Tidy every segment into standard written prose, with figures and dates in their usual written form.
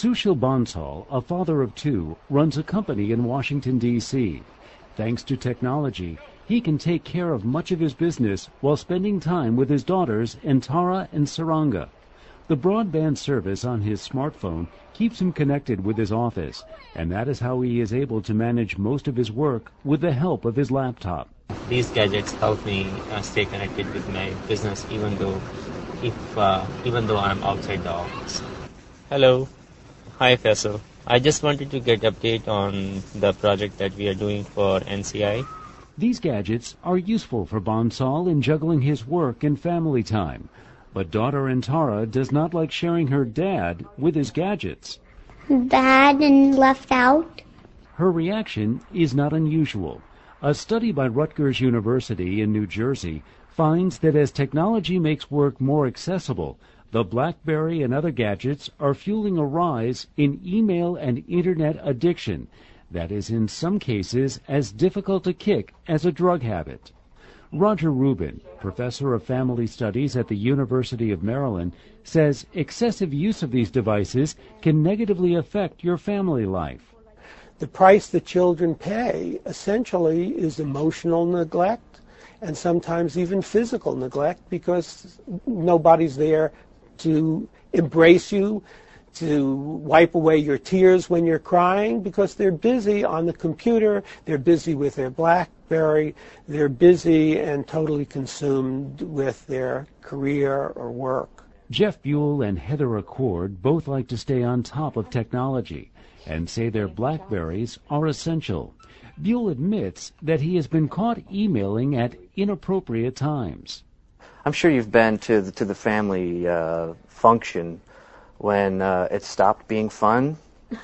Sushil Bansal, a father of two, runs a company in Washington, D.C. Thanks to technology, he can take care of much of his business while spending time with his daughters, Antara and Saranga. The broadband service on his smartphone keeps him connected with his office, and that is how he is able to manage most of his work with the help of his laptop. These gadgets help me stay connected with my business even though I'm outside the office. Hello. Hi, Faisal. I just wanted to get update on the project that we are doing for NCI. These gadgets are useful for Bansal in juggling his work and family time. But daughter Antara does not like sharing her dad with his gadgets. Bad and left out. Her reaction is not unusual. A study by Rutgers University in New Jersey finds that as technology makes work more accessible, the BlackBerry and other gadgets are fueling a rise in email and internet addiction that is in some cases as difficult to kick as a drug habit. Roger Rubin, professor of family studies at the University of Maryland, says excessive use of these devices can negatively affect your family life. The price that children pay essentially is emotional neglect and sometimes even physical neglect because nobody's there to embrace you, to wipe away your tears when you're crying because they're busy on the computer, they're busy with their BlackBerry, they're busy and totally consumed with their career or work. Jeff Buell and Heather Accord both like to stay on top of technology and say their BlackBerries are essential. Buell admits that he has been caught emailing at inappropriate times. I'm sure you've been to the family function when it stopped being fun.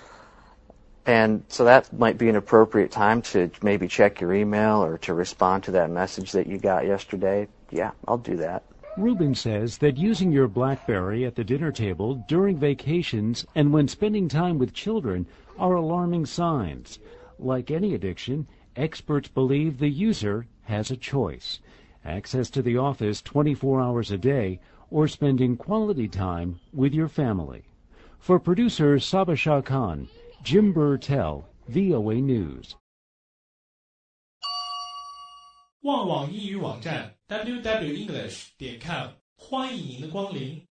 And so that might be an appropriate time to maybe check your email or to respond to that message that you got yesterday. Yeah, I'll do that. Rubin says that using your BlackBerry at the dinner table during vacations and when spending time with children are alarming signs. Like any addiction, experts believe the user has a choice. Access to the office 24 hours a day or spending quality time with your family. For producer Saba Shah Khan, Jim Burtell, VOA News. 旺旺英语网站 www.english.com 欢迎您的光临。